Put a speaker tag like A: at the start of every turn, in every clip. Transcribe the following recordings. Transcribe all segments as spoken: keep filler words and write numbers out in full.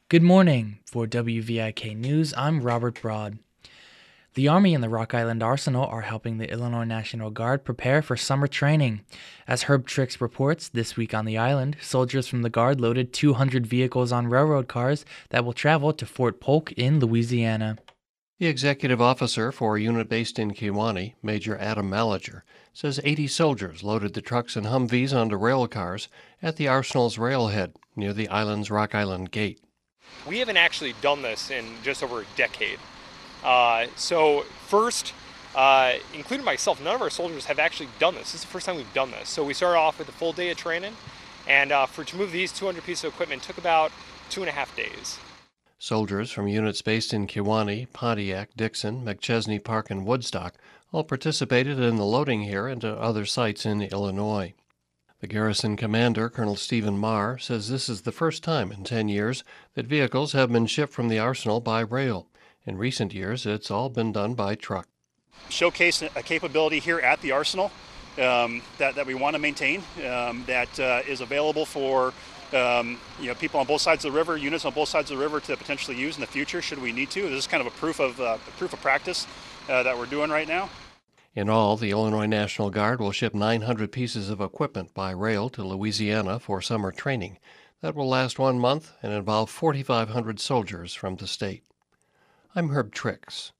A: Good morning. For W V I K News, I'm Robert Broad. The Army and the Rock Island Arsenal are helping the Illinois National Guard prepare for summer training. As Herb Trix reports, this week on the island, soldiers from the Guard loaded two hundred vehicles on railroad cars that will travel to Fort Polk in Louisiana.
B: The executive officer for a unit based in Kewanee, Major Adam Maliger, says eighty soldiers loaded the trucks and Humvees onto rail cars at the Arsenal's railhead near the island's Rock Island Gate.
C: We haven't actually done this in just over a decade. Uh, so first, uh, including myself, none of our soldiers have actually done this. This is the first time we've done this. So we started off with a full day of training, and uh, for to move these two hundred pieces of equipment took about two and a half days.
B: Soldiers from units based in Kewanee, Pontiac, Dixon, McChesney Park, and Woodstock all participated in the loading here and to other sites in Illinois. The garrison commander, Colonel Stephen Marr, says this is the first time in ten years that vehicles have been shipped from the arsenal by rail. In recent years, it's all been done by truck.
D: Showcase a capability here at the arsenal um, that, that we want to maintain, um, that uh, is available for um, you know, people on both sides of the river, units on both sides of the river to potentially use in the future should we need to. This is kind of a proof of, uh, proof of practice uh, that we're doing right now.
B: In all, the Illinois National Guard will ship nine hundred pieces of equipment by rail to Louisiana for summer training. That will last one month and involve forty-five hundred soldiers from the state. I'm Herb Trix.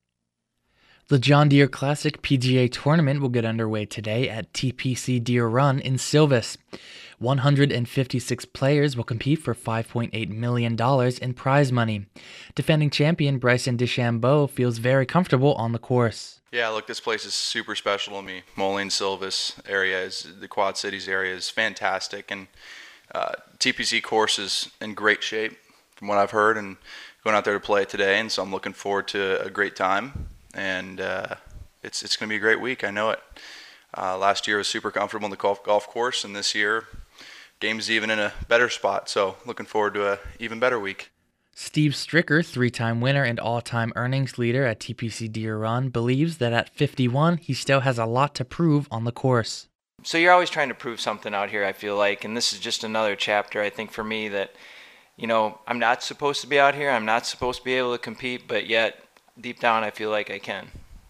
A: The John Deere Classic P G A Tournament will get underway today at T P C Deere Run in Silvis. one hundred fifty-six players will compete for five point eight million dollars in prize money. Defending champion Bryson DeChambeau feels very comfortable on the course.
E: Yeah, look, this place is super special to me. Moline, Silvis area, is the Quad Cities area is fantastic, and uh, T P C course is in great shape from what I've heard, and going out there to play it today, and so I'm looking forward to a great time, and uh, it's it's going to be a great week. I know it. Uh, last year was super comfortable in the golf, golf course, and this year, game's even in a better spot, so looking forward to a even better week.
A: Steve Stricker, three-time winner and all-time earnings leader at T P C Deere Run, believes that at fifty-one, he still has a lot to prove on the course.
F: So you're always trying to prove something out here, I feel like, and this is just another chapter, I think, for me that, you know, I'm not supposed to be out here, I'm not supposed to be able to compete, but yet, deep down, I feel like I can.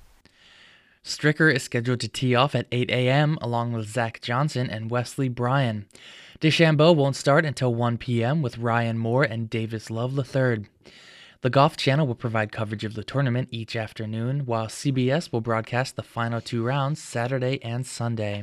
A: Stricker is scheduled to tee off at eight a.m. along with Zach Johnson and Wesley Bryan. DeChambeau won't start until one p.m. with Ryan Moore and Davis Love the third. The Golf Channel will provide coverage of the tournament each afternoon, while C B S will broadcast the final two rounds Saturday and Sunday.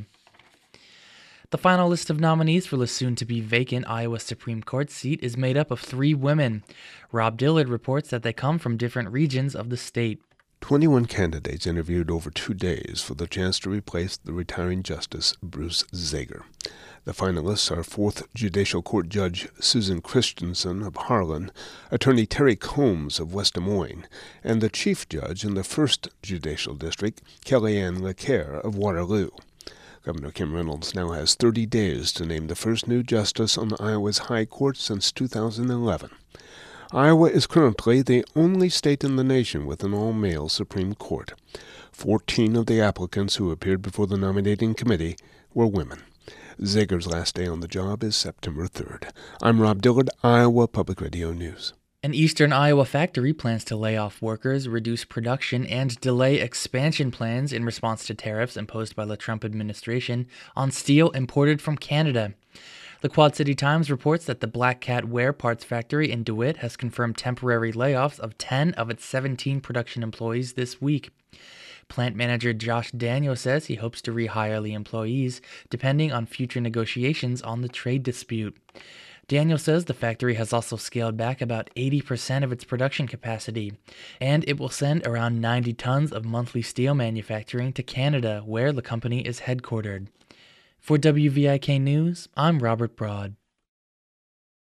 A: The final list of nominees for the soon-to-be vacant Iowa Supreme Court seat is made up of three women. Rob Dillard reports that they come from different regions of the state.
G: twenty-one candidates interviewed over two days for the chance to replace the retiring Justice Bruce Zager. The finalists are fourth Judicial Court Judge Susan Christensen of Harlan, Attorney Terry Combs of West Des Moines, and the Chief Judge in the first Judicial District, Kellyanne LeCaire of Waterloo. Governor Kim Reynolds now has thirty days to name the first new justice on Iowa's High Court since two thousand eleven. Iowa is currently the only state in the nation with an all-male Supreme Court. Fourteen of the applicants who appeared before the nominating committee were women. Zager's last day on the job is September third. I'm Rob Dillard, Iowa Public Radio News.
A: An eastern Iowa factory plans to lay off workers, reduce production, and delay expansion plans in response to tariffs imposed by the Trump administration on steel imported from Canada. The Quad City Times reports that the Black Cat Wear Parts factory in DeWitt has confirmed temporary layoffs of ten of its seventeen production employees this week. Plant manager Josh Daniel says he hopes to rehire the employees, depending on future negotiations on the trade dispute. Daniel says the factory has also scaled back about eighty percent of its production capacity, and it will send around ninety tons of monthly steel manufacturing to Canada, where the company is headquartered. For W V I K News, I'm Robert Broad.